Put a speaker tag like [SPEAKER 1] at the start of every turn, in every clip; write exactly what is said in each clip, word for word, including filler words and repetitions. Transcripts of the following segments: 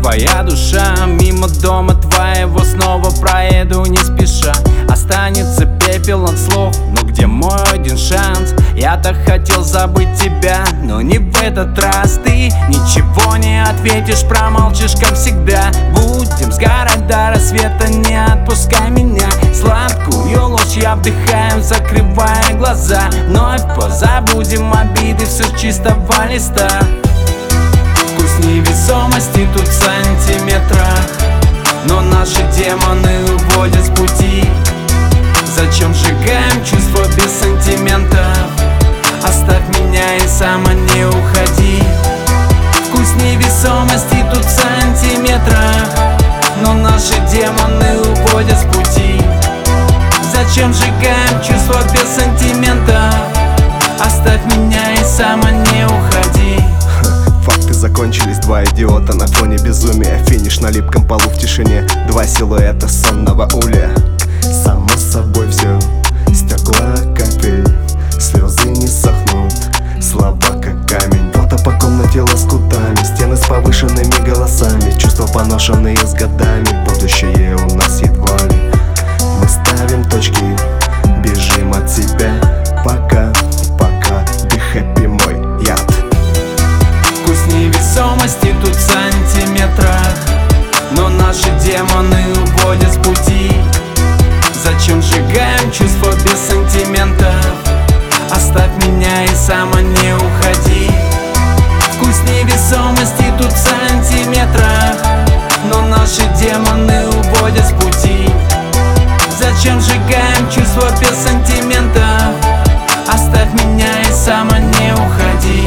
[SPEAKER 1] твоя душа. Мимо дома твоего снова проеду не спеша. Останется пепел от слов, но где мой один шанс? Я так хотел забыть тебя, но не в этот раз. Ты ничего не ответишь, промолчишь, как всегда. Будем сгорать до рассвета, не отпускай меня. Сладкую ложь я вдыхаю, закрывая глаза. Вновь позабудем обиды, все с чистого листа. Вкус невесомости тут в сантиметрах, но наши демоны уводят с пути. Зачем сжигаем чувства без сантиментов? Оставь меня и сама не уходи. Вкус невесомости тут в сантиметрах, но наши демоны уводят с пути. Зачем сжигаем чувства без сантиментов? Оставь меня и сама не уходи.
[SPEAKER 2] Факты закончились, два идиота на фоне безумия. Финиш на липком полу в тишине, два силуэта сонного улья. Само собой все, стекла капель, слезы не сохнут, слова как камень. Фото по комнате лоскутами, стены с повышенными голосами, чувства поношенные с годами, будущее у нас едва ли. Мы ставим точки, бежим от себя, пока, пока, be happy мой яд.
[SPEAKER 1] Вкус невесомости тут в сантиметрах, но наши демоны уводят с пути. Зачем сжигаем чувства без сантиментов? Оставь меня и сама не уходи. Вкус невесомости тут в сантиметрах, но наши демоны уводят с пути. Зачем сжигаем чувства без сантиментов? Оставь меня и сама не уходи.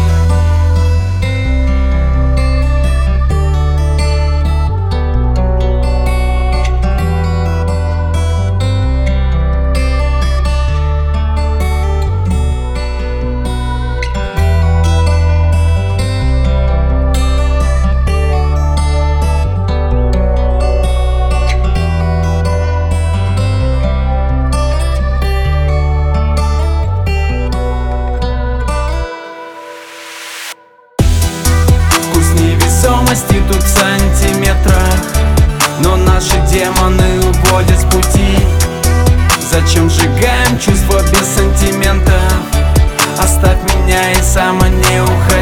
[SPEAKER 1] Невесомости тут в сантиметрах, но наши демоны уводят с пути. Зачем сжигаем чувства без сантиментов? Оставь меня и сама не уходи.